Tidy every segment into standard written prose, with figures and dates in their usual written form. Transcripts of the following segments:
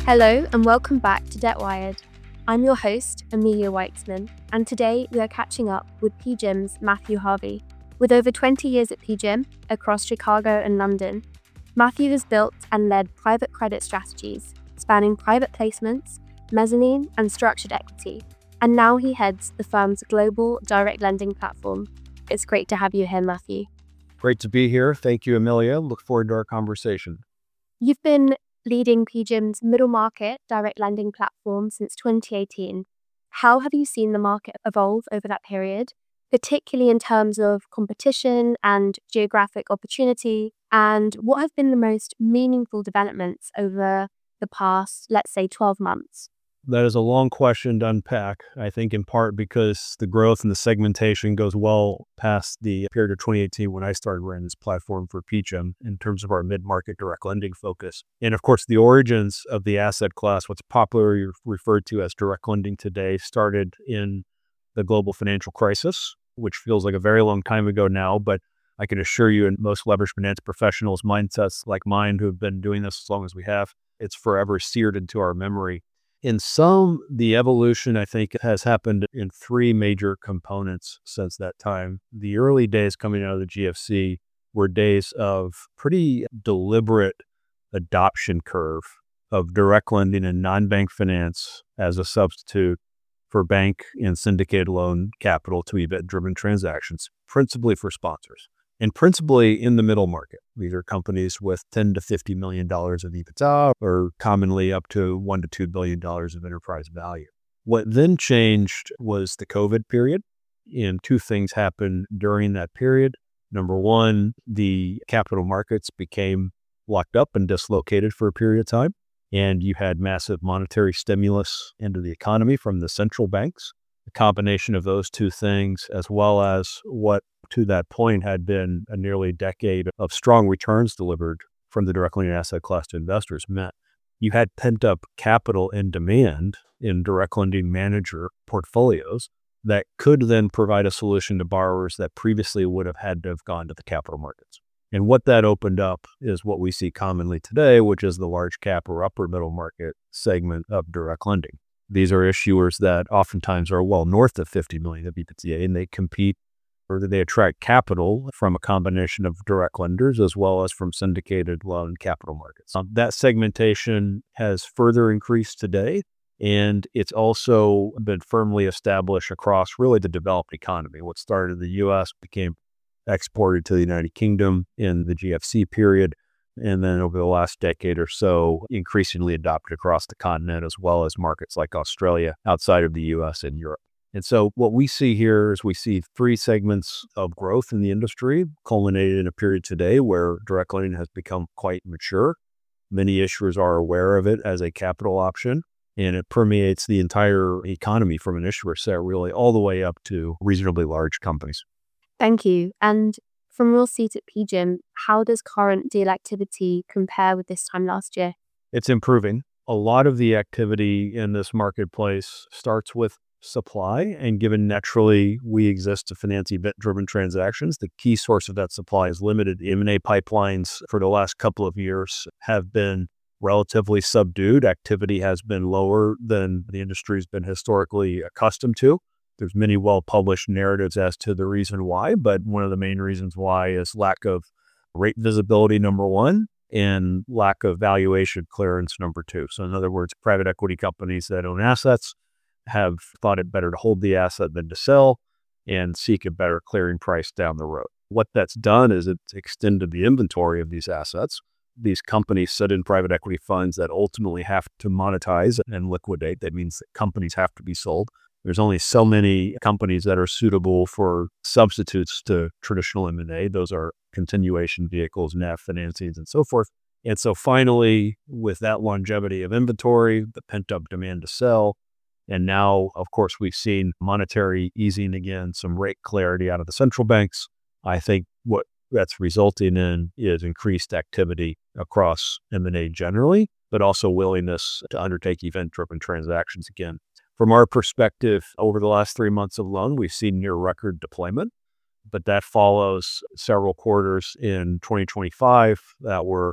Hello and welcome back to Debt Wired. I'm your host, Amelia Weitzman, and today we are catching up with PGIM's Matthew Harvey. With over 20 years at PGIM across Chicago and London, Matthew has built and led private credit strategies spanning private placements, mezzanine, and structured equity, and now he heads the firm's global direct lending platform. It's great to have you here, Matthew. Great to be here. Thank you, Amelia. Look forward to our conversation. You've been leading PGIM's middle market direct lending platform since 2018. How have you seen the market evolve over that period, particularly in terms of competition and geographic opportunity? And what have been the most meaningful developments over the past, let's say, 12 months? That is a long question to unpack, I think in part because the growth and the segmentation goes well past the period of 2018 when I started running this platform for PGIM in terms of our mid-market direct lending focus. And of course, the origins of the asset class, what's popularly referred to as direct lending today, started in the global financial crisis, which feels like a very long time ago now, but I can assure you, and most leveraged finance professionals, mindsets like mine who have been doing this as long as we have, it's forever seared into our memory. In some, the evolution, I think, has happened in three major components since that time. The early days coming out of the GFC were days of pretty deliberate adoption curve of direct lending and non-bank finance as a substitute for bank and syndicated loan capital to event-driven transactions, principally for sponsors. And principally in the middle market. These are companies with $10 to $50 million of EBITDA, or commonly up to $1 to $2 billion of enterprise value. What then changed was the COVID period, and two things happened during that period. Number one, the capital markets became locked up and dislocated for a period of time, and you had massive monetary stimulus into the economy from the central banks. The combination of those two things, as well as what to that point had been a nearly decade of strong returns delivered from the direct lending asset class to investors, meant you had pent up capital and demand in direct lending manager portfolios that could then provide a solution to borrowers that previously would have had to have gone to the capital markets. And what that opened up is what we see commonly today, which is the large cap or upper middle market segment of direct lending. These are issuers that oftentimes are well north of 50 million of EBITDA, and they compete or they attract capital from a combination of direct lenders as well as from syndicated loan capital markets. That segmentation has further increased today, and it's also been firmly established across really the developed economy. What started in the U.S. became exported to the United Kingdom in the GFC period, and then over the last decade or so, increasingly adopted across the continent, as well as markets like Australia outside of the US and Europe. And so what we see here is we see three segments of growth in the industry, culminated in a period today where direct lending has become quite mature. Many issuers are aware of it as a capital option, and it permeates the entire economy from an issuer set really all the way up to reasonably large companies. Thank you. And from your seat at PGIM, how does current deal activity compare with this time last year? It's improving. A lot of the activity in this marketplace starts with supply, and given naturally we exist to finance event-driven transactions, the key source of that supply is limited. The M&A pipelines for the last couple of years have been relatively subdued. Activity has been lower than the industry's been historically accustomed to. There's many well-published narratives as to the reason why, but one of the main reasons why is lack of rate visibility, number one, and lack of valuation clearance, number two. So in other words, private equity companies that own assets have thought it better to hold the asset than to sell and seek a better clearing price down the road. What that's done is it's extended the inventory of these assets. These companies sit in private equity funds that ultimately have to monetize and liquidate. That means that companies have to be sold. There's only so many companies that are suitable for substitutes to traditional M&A. Those are continuation vehicles, NAV financings, and so forth. And so finally, with that longevity of inventory, the pent-up demand to sell, and now, of course, we've seen monetary easing again, some rate clarity out of the central banks. I think what that's resulting in is increased activity across M&A generally, but also willingness to undertake event-driven transactions again. From our perspective, over the last 3 months alone, we've seen near record deployment, but that follows several quarters in 2025 that were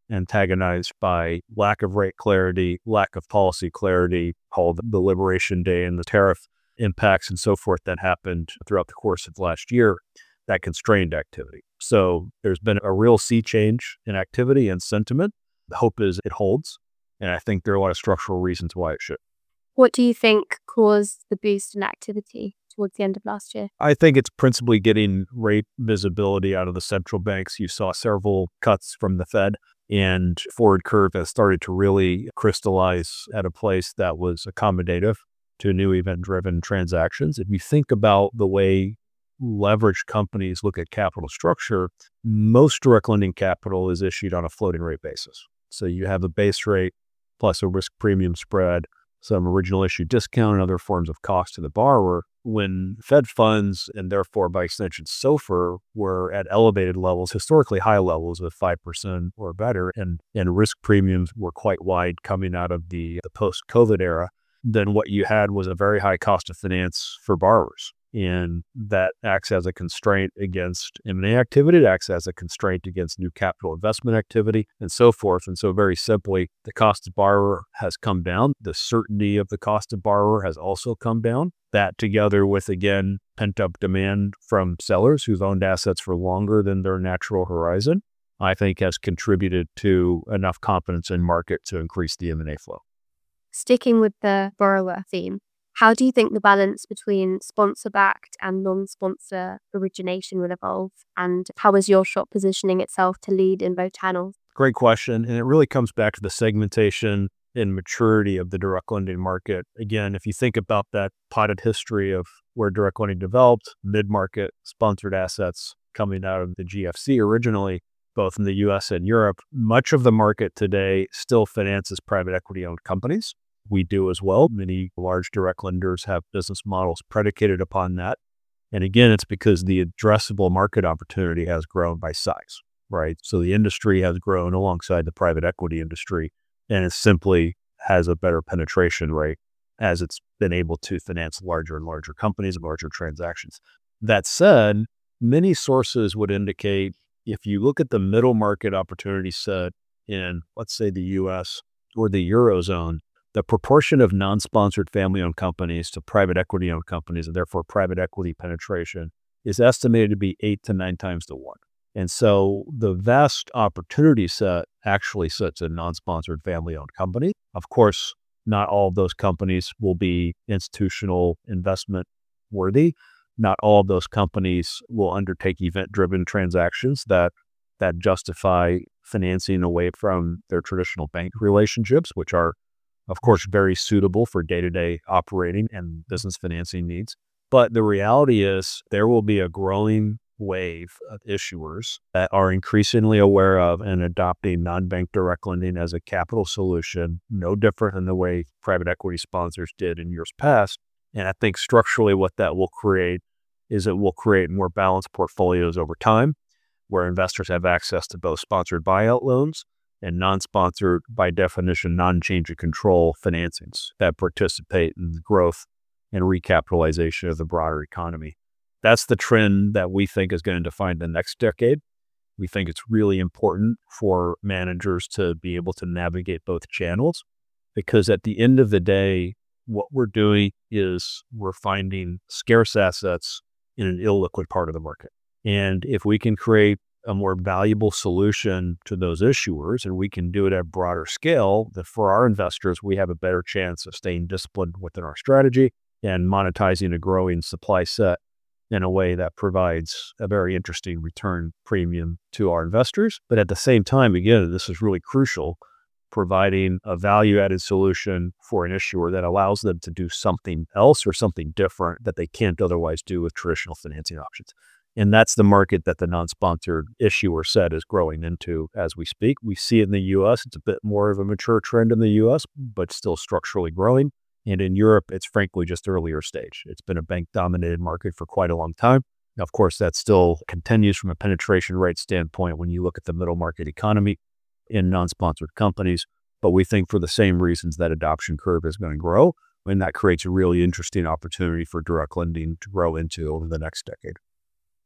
antagonized by lack of rate clarity, lack of policy clarity, called the Liberation Day and the tariff impacts and so forth that happened throughout the course of last year that constrained activity. So there's been a real sea change in activity and sentiment. The hope is it holds. And I think there are a lot of structural reasons why it should. What do you think caused the boost in activity towards the end of last year? I think it's principally getting rate visibility out of the central banks. You saw several cuts from the Fed, and forward curve has started to really crystallize at a place that was accommodative to new event-driven transactions. If you think about the way leveraged companies look at capital structure, most direct lending capital is issued on a floating rate basis. So you have a base rate plus a risk premium spread, some original issue discount, and other forms of cost to the borrower. When Fed funds, and therefore by extension SOFR, were at elevated levels, historically high levels of 5% or better, and risk premiums were quite wide coming out of the post-COVID era, then what you had was a very high cost of finance for borrowers. And that acts as a constraint against M&A activity. It acts as a constraint against new capital investment activity and so forth. And so very simply, the cost of borrower has come down. The certainty of the cost of borrower has also come down. That together with, again, pent-up demand from sellers who've owned assets for longer than their natural horizon, I think has contributed to enough confidence in market to increase the M&A flow. Sticking with the borrower theme, how do you think the balance between sponsor-backed and non-sponsor origination will evolve? And how is your shop positioning itself to lead in both channels? Great question. And it really comes back to the segmentation and maturity of the direct lending market. Again, if you think about that potted history of where direct lending developed, mid-market sponsored assets coming out of the GFC originally, both in the US and Europe, much of the market today still finances private equity-owned companies. We do as well. Many large direct lenders have business models predicated upon that. And again, it's because the addressable market opportunity has grown by size, right? So the industry has grown alongside the private equity industry, and it simply has a better penetration rate as it's been able to finance larger and larger companies and larger transactions. That said, many sources would indicate if you look at the middle market opportunity set in, let's say, the US or the Eurozone, the proportion of non-sponsored family-owned companies to private equity-owned companies, and therefore private equity penetration, is estimated to be 8 to 9 times to 1. And so the vast opportunity set actually sits in non-sponsored family-owned companies. Of course, not all of those companies will be institutional investment worthy. Not all of those companies will undertake event-driven transactions that justify financing away from their traditional bank relationships, which are, of course, very suitable for day-to-day operating and business financing needs. But the reality is there will be a growing wave of issuers that are increasingly aware of and adopting non-bank direct lending as a capital solution, no different than the way private equity sponsors did in years past. And I think structurally what that will create is it will create more balanced portfolios over time, where investors have access to both sponsored buyout loans and non-sponsored, by definition, non-change of control financings that participate in the growth and recapitalization of the broader economy. That's the trend that we think is going to define the next decade. We think it's really important for managers to be able to navigate both channels, because at the end of the day, what we're doing is we're finding scarce assets in an illiquid part of the market. And if we can create a more valuable solution to those issuers, and we can do it at a broader scale, that for our investors, we have a better chance of staying disciplined within our strategy and monetizing a growing supply set in a way that provides a very interesting return premium to our investors. But at the same time, again, this is really crucial, providing a value-added solution for an issuer that allows them to do something else or something different that they can't otherwise do with traditional financing options. And that's the market that the non-sponsored issuer set is growing into as we speak. We see it in the US. It's a bit more of a mature trend in the US, but still structurally growing. And in Europe, it's frankly just earlier stage. It's been a bank-dominated market for quite a long time. Now, of course, that still continues from a penetration rate standpoint when you look at the middle market economy in non-sponsored companies. But we think for the same reasons that adoption curve is going to grow, and that creates a really interesting opportunity for direct lending to grow into over the next decade.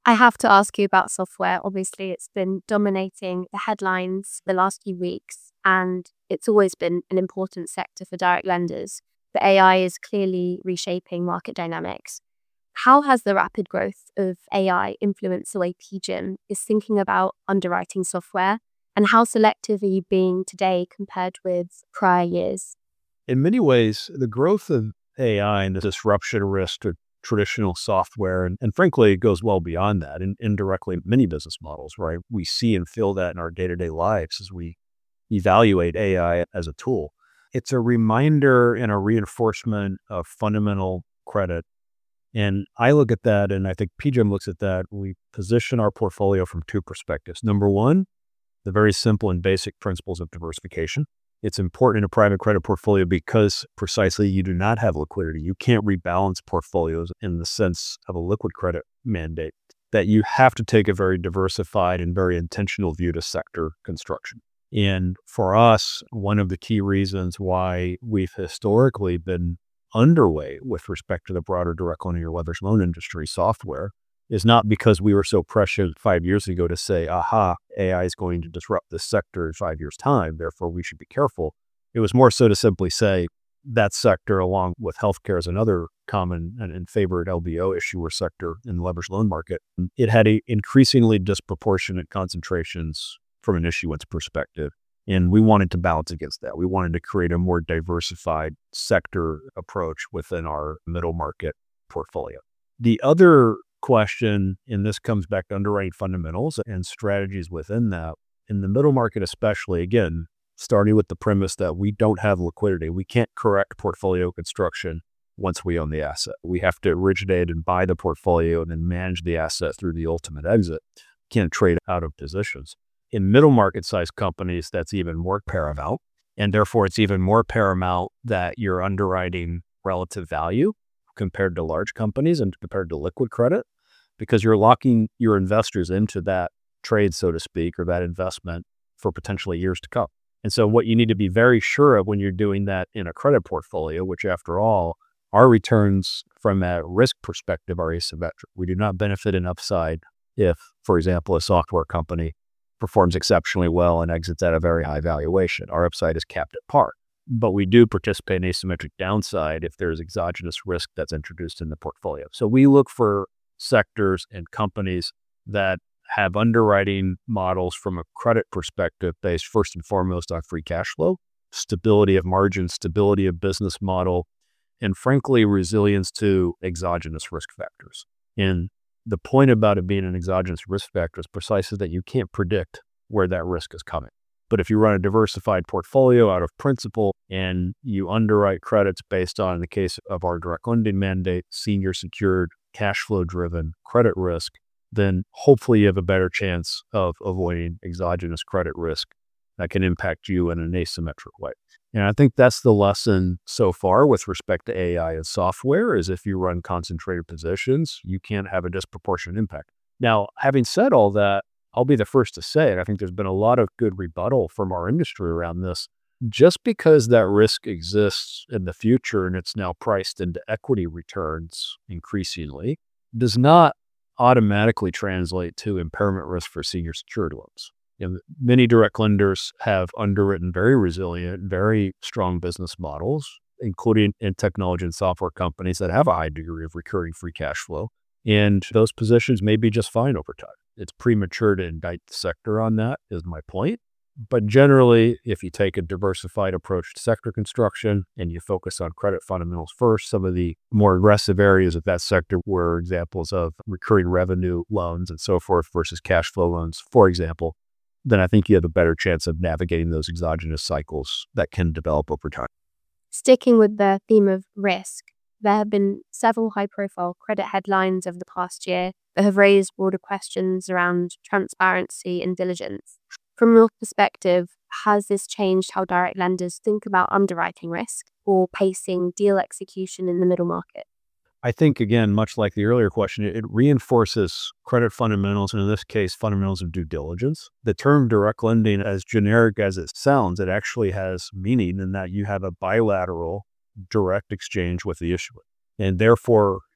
I have to ask you about software. Obviously, it's been dominating the headlines the last few weeks, and it's always been an important sector for direct lenders. But AI is clearly reshaping market dynamics. How has the rapid growth of AI influenced the way PGIM is thinking about underwriting software? And how selective are you being today compared with prior years? In many ways, the growth of AI and the disruption risk to traditional software, and frankly, it goes well beyond that, and indirectly many business models, right? We see and feel that in our day-to-day lives as we evaluate AI as a tool. It's a reminder and a reinforcement of fundamental credit. And I look at that, and I think PGIM looks at that. We position our portfolio from two perspectives. Number one, the very simple and basic principles of diversification. It's important in a private credit portfolio because precisely you do not have liquidity. You can't rebalance portfolios in the sense of a liquid credit mandate, that you have to take a very diversified and very intentional view to sector construction. And for us, one of the key reasons why we've historically been underway with respect to the broader direct lending or leveraged loan industry software is not because we were so prescient 5 years ago to say, aha, AI is going to disrupt this sector in 5 years' time, therefore we should be careful. It was more so to simply say that sector, along with healthcare as another common and favored LBO issuer sector in the leveraged loan market, it had increasingly disproportionate concentrations from an issuance perspective. And we wanted to balance against that. We wanted to create a more diversified sector approach within our middle market portfolio. The other question, and this comes back to underwriting fundamentals and strategies within that, in the middle market especially, again, starting with the premise that we don't have liquidity. We can't correct portfolio construction once we own the asset. We have to originate and buy the portfolio and then manage the asset through the ultimate exit. Can't trade out of positions. In middle market sized companies, that's even more paramount. And therefore, it's even more paramount that you're underwriting relative value compared to large companies and compared to liquid credit, because you're locking your investors into that trade, so to speak, or that investment for potentially years to come. And so what you need to be very sure of when you're doing that in a credit portfolio, which after all, our returns from a risk perspective are asymmetric. We do not benefit in upside if, for example, a software company performs exceptionally well and exits at a very high valuation. Our upside is capped at par. But we do participate in asymmetric downside if there's exogenous risk that's introduced in the portfolio. So we look for sectors and companies that have underwriting models from a credit perspective based first and foremost on free cash flow, stability of margin, stability of business model, and frankly, resilience to exogenous risk factors. And the point about it being an exogenous risk factor is precisely that you can't predict where that risk is coming. But if you run a diversified portfolio out of principle and you underwrite credits based on, in the case of our direct lending mandate, senior secured, cash flow driven credit risk, then hopefully you have a better chance of avoiding exogenous credit risk that can impact you in an asymmetric way. And I think that's the lesson so far with respect to AI and software, is if you run concentrated positions, you can't have a disproportionate impact. Now, having said all that, I'll be the first to say, and I think there's been a lot of good rebuttal from our industry around this, just because that risk exists in the future and it's now priced into equity returns increasingly, does not automatically translate to impairment risk for senior secured loans. Many direct lenders have underwritten very resilient, very strong business models, including in technology and software companies that have a high degree of recurring free cash flow. And those positions may be just fine over time. It's premature to indict the sector on that, is my point. But generally, if you take a diversified approach to sector construction and you focus on credit fundamentals first, some of the more aggressive areas of that sector were examples of recurring revenue loans and so forth versus cash flow loans, for example, then I think you have a better chance of navigating those exogenous cycles that can develop over time. Sticking with the theme of risk, there have been several high-profile credit headlines over the past year that have raised broader questions around transparency and diligence. From your perspective, has this changed how direct lenders think about underwriting risk or pacing deal execution in the middle market? I think, again, much like the earlier question, it reinforces credit fundamentals, and in this case, fundamentals of due diligence. The term direct lending, as generic as it sounds, it actually has meaning in that you have a bilateral direct exchange with the issuer. And therefore,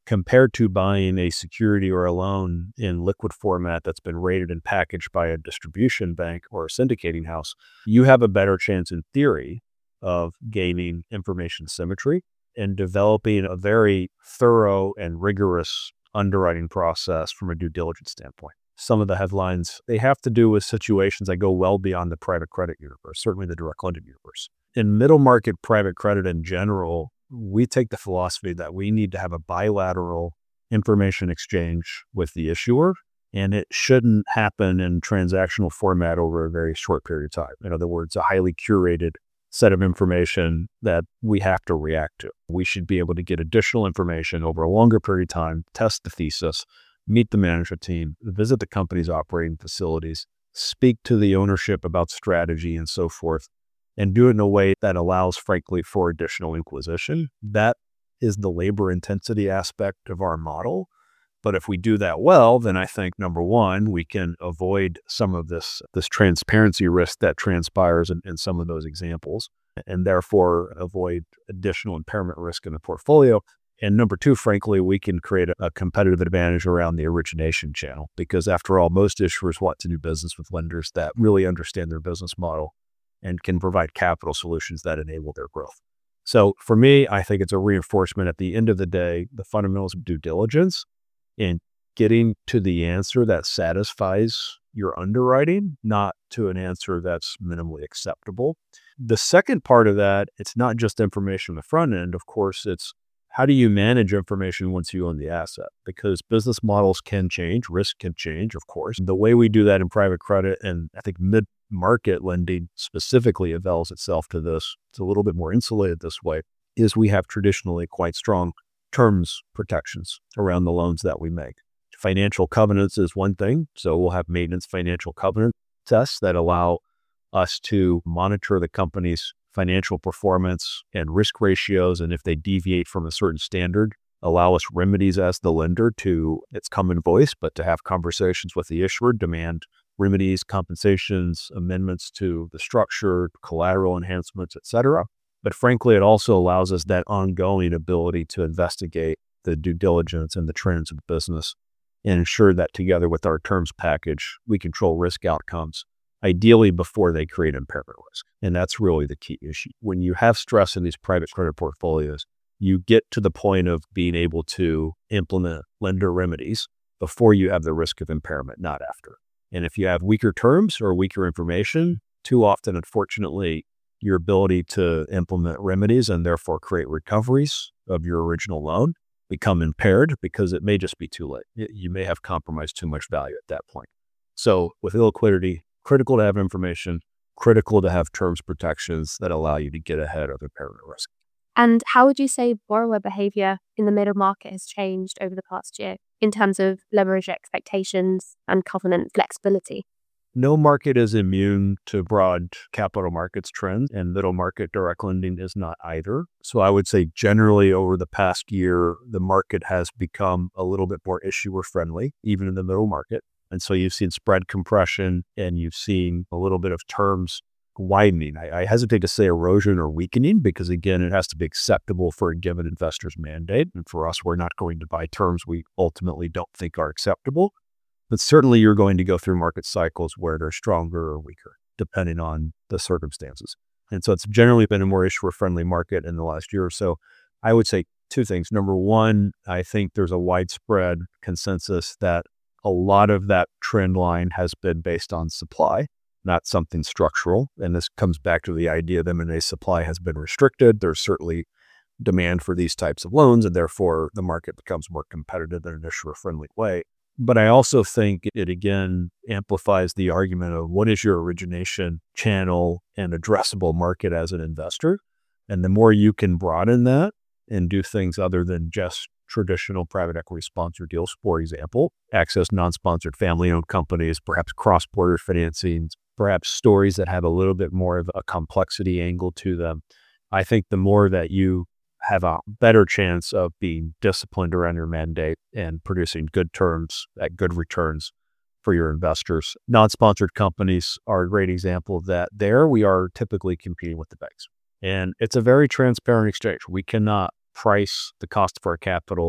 compared to buying a security or a loan in liquid format that's been rated and packaged by a distribution bank or a syndicating house, you have a better chance in theory of gaining information symmetry and developing a very thorough and rigorous underwriting process from a due diligence standpoint. Some of the headlines, they have to do with situations that go well beyond the private credit universe, certainly the direct lending universe. In middle market private credit in general, we take the philosophy that we need to have a bilateral information exchange with the issuer, and it shouldn't happen in transactional format over a very short period of time. In other words, a highly curated set of information that we have to react to. We should be able to get additional information over a longer period of time, test the thesis, meet the management team, visit the company's operating facilities, speak to the ownership about strategy and so forth, and do it in a way that allows, frankly, for additional inquisition. That is the labor intensity aspect of our model. But if we do that well, then I think, number one, we can avoid some of this transparency risk that transpires in some of those examples, and therefore avoid additional impairment risk in the portfolio. And number two, frankly, we can create a competitive advantage around the origination channel, because after all, most issuers want to do business with lenders that really understand their business model and can provide capital solutions that enable their growth. So for me, I think it's a reinforcement at the end of the day, the fundamentals of due diligence and getting to the answer that satisfies your underwriting, not to an answer that's minimally acceptable. The second part of that, it's not just information on the front end. Of course, it's how do you manage information once you own the asset? Because business models can change, risk can change, of course. The way we do that in private credit, and I think mid-market lending specifically avails itself to this, it's a little bit more insulated this way, is we have traditionally quite strong terms protections around the loans that we make. Financial covenants is one thing. So we'll have maintenance financial covenant tests that allow us to monitor the company's financial performance and risk ratios. And if they deviate from a certain standard, allow us remedies as the lender to, it's common voice, but to have conversations with the issuer, demand remedies, compensations, amendments to the structure, collateral enhancements, et cetera. But frankly, it also allows us that ongoing ability to investigate the due diligence and the trends of the business and ensure that together with our terms package, we control risk outcomes, ideally before they create impairment risk. And that's really the key issue. When you have stress in these private credit portfolios, you get to the point of being able to implement lender remedies before you have the risk of impairment, not after. And if you have weaker terms or weaker information, too often, unfortunately, your ability to implement remedies and therefore create recoveries of your original loan become impaired because it may just be too late. You may have compromised too much value at that point. So with illiquidity, critical to have information, critical to have terms protections that allow you to get ahead of impairment risk. And how would you say borrower behavior in the middle market has changed over the past year in terms of leverage expectations and covenant flexibility? No market is immune to broad capital markets trends, and middle market direct lending is not either. So I would say generally over the past year, the market has become a little bit more issuer friendly, even in the middle market. And so you've seen spread compression and you've seen a little bit of terms widening. I hesitate to say erosion or weakening because, again, it has to be acceptable for a given investor's mandate. And for us, we're not going to buy terms we ultimately don't think are acceptable. But certainly you're going to go through market cycles where they're stronger or weaker, depending on the circumstances. And so it's generally been a more issuer-friendly market in the last year or so. I would say two things. Number one, I think there's a widespread consensus that a lot of that trend line has been based on supply, not something structural. And this comes back to the idea that M&A supply has been restricted. There's certainly demand for these types of loans, and therefore the market becomes more competitive in an issuer-friendly way. But I also think it, again, amplifies the argument of what is your origination channel and addressable market as an investor. And the more you can broaden that and do things other than just traditional private equity sponsored deals, for example, access non-sponsored family-owned companies, perhaps cross-border financings, perhaps stories that have a little bit more of a complexity angle to them. I think the more that you have a better chance of being disciplined around your mandate and producing good terms at good returns for your investors. Non-sponsored companies are a great example of that. There we are typically competing with the banks. And it's a very transparent exchange. We cannot price the cost of our capital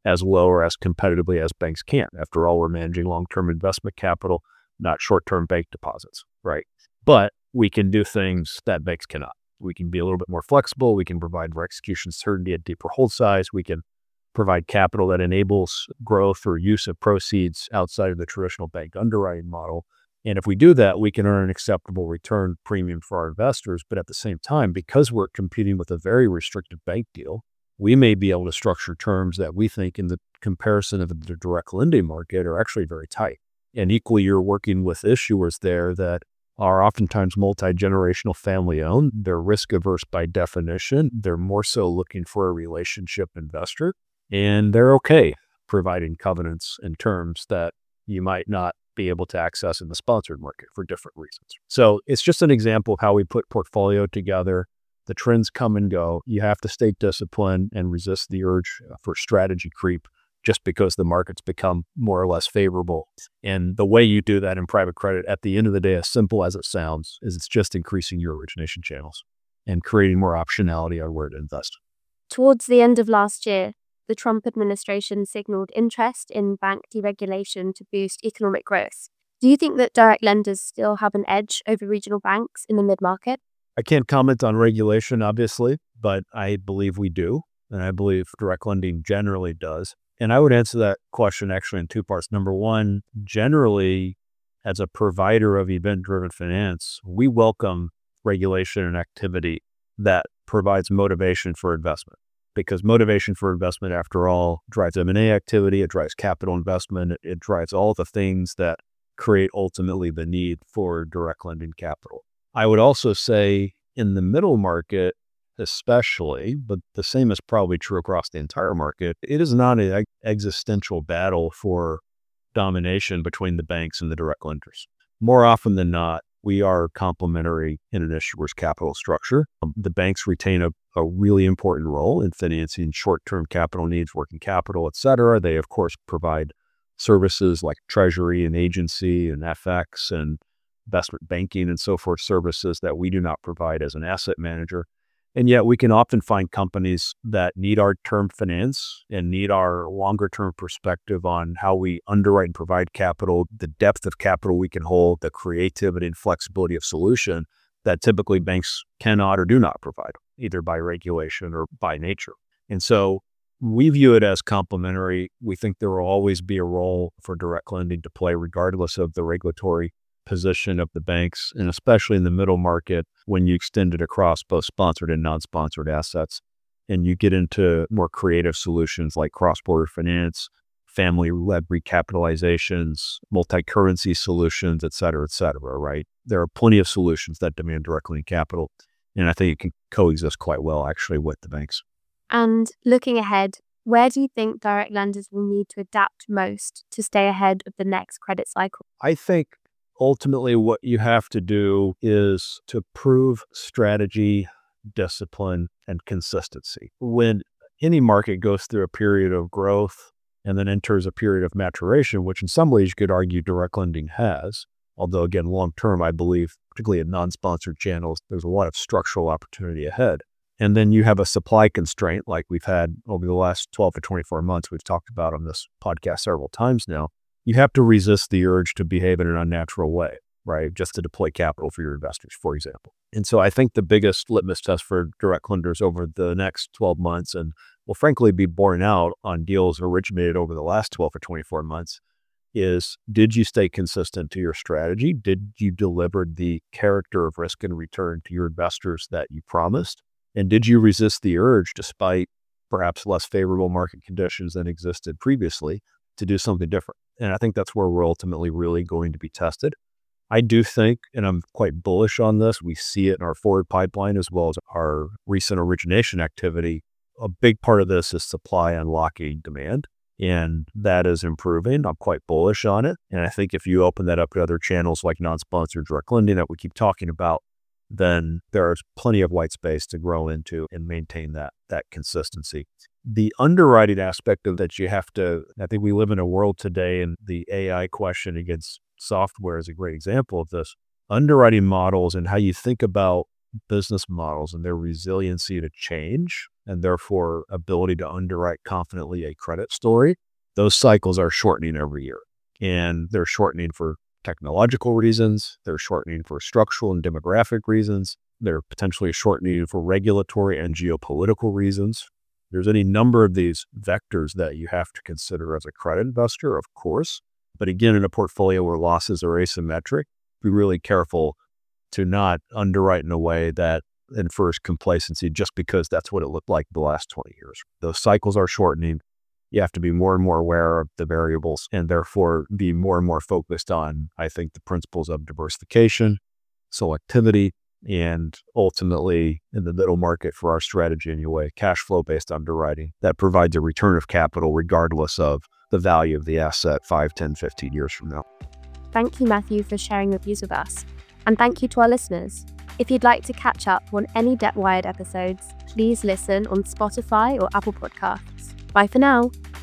as low or as competitively as banks can. After all, we're managing long-term investment capital, not short-term bank deposits, right? But we can do things that banks cannot. We can be a little bit more flexible. We can provide more execution certainty at deeper hold size. We can provide capital that enables growth or use of proceeds outside of the traditional bank underwriting model. And if we do that, we can earn an acceptable return premium for our investors. But at the same time, because we're competing with a very restrictive bank deal, we may be able to structure terms that we think in the comparison of the direct lending market are actually very tight. And equally, you're working with issuers there that are oftentimes multi-generational family owned. They're risk averse by definition. They're more so looking for a relationship investor, and they're okay providing covenants and terms that you might not be able to access in the sponsored market for different reasons. So it's just an example of how we put portfolio together. The trends come and go. You have to stay disciplined and resist the urge for strategy creep just because the markets become more or less favorable. And the way you do that in private credit, at the end of the day, as simple as it sounds, is it's just increasing your origination channels and creating more optionality on where to invest. Towards the end of last year, the Trump administration signaled interest in bank deregulation to boost economic growth. Do you think that direct lenders still have an edge over regional banks in the mid-market? I can't comment on regulation, obviously, but I believe we do. And I believe direct lending generally does. And I would answer that question actually in two parts. Number one, generally, as a provider of event-driven finance, we welcome regulation and activity that provides motivation for investment. Because motivation for investment, after all, drives M&A activity, it drives capital investment, it drives all the things that create ultimately the need for direct lending capital. I would also say in the middle market, especially, but the same is probably true across the entire market, it is not an existential battle for domination between the banks and the direct lenders. More often than not, we are complementary in an issuer's capital structure. The banks retain a really important role in financing short-term capital needs, working capital, et cetera. They, of course, provide services like treasury and agency and FX and investment banking and so forth, services that we do not provide as an asset manager. And yet we can often find companies that need our term finance and need our longer term perspective on how we underwrite and provide capital, the depth of capital we can hold, the creativity and flexibility of solution that typically banks cannot or do not provide, either by regulation or by nature. And so we view it as complementary. We think there will always be a role for direct lending to play regardless of the regulatory position of the banks, and especially in the middle market when you extend it across both sponsored and non-sponsored assets. And you get into more creative solutions like cross-border finance, family-led recapitalizations, multi-currency solutions, et cetera, right? There are plenty of solutions that demand direct lending capital. And I think it can coexist quite well actually with the banks. And looking ahead, where do you think direct lenders will need to adapt most to stay ahead of the next credit cycle? I think ultimately what you have to do is to prove strategy, discipline, and consistency. When any market goes through a period of growth and then enters a period of maturation, which in some ways you could argue direct lending has, although again, long-term, I believe, particularly in non-sponsored channels, there's a lot of structural opportunity ahead. And then you have a supply constraint like we've had over the last 12 to 24 months, we've talked about on this podcast several times now. You have to resist the urge to behave in an unnatural way, right? Just to deploy capital for your investors, for example. And so I think the biggest litmus test for direct lenders over the next 12 months and will frankly be borne out on deals originated over the last 12 or 24 months is, did you stay consistent to your strategy? Did you deliver the character of risk and return to your investors that you promised? And did you resist the urge, despite perhaps less favorable market conditions than existed previously, to do something different? And I think that's where we're ultimately really going to be tested. I do think, and I'm quite bullish on this, we see it in our forward pipeline as well as our recent origination activity. A big part of this is supply unlocking demand, and that is improving. I'm quite bullish on it. And I think if you open that up to other channels like non-sponsored direct lending that we keep talking about, then there's plenty of white space to grow into and maintain that consistency. The underwriting aspect of that you have to, I think we live in a world today, and the AI question against software is a great example of this. Underwriting models and how you think about business models and their resiliency to change and therefore ability to underwrite confidently a credit story, those cycles are shortening every year. And they're shortening for technological reasons. They're shortening for structural and demographic reasons. They're potentially shortening for regulatory and geopolitical reasons. There's any number of these vectors that you have to consider as a credit investor, of course. But again, in a portfolio where losses are asymmetric, be really careful to not underwrite in a way that infers complacency just because that's what it looked like the last 20 years. Those cycles are shortening. You have to be more and more aware of the variables and therefore be more and more focused on, I think, the principles of diversification, selectivity, and ultimately in the middle market for our strategy anyway, cash flow based underwriting that provides a return of capital regardless of the value of the asset 5, 10, 15 years from now. Thank you, Matthew, for sharing your views with us. And thank you to our listeners. If you'd like to catch up on any Debt Wired episodes, please listen on Spotify or Apple Podcasts. Bye for now.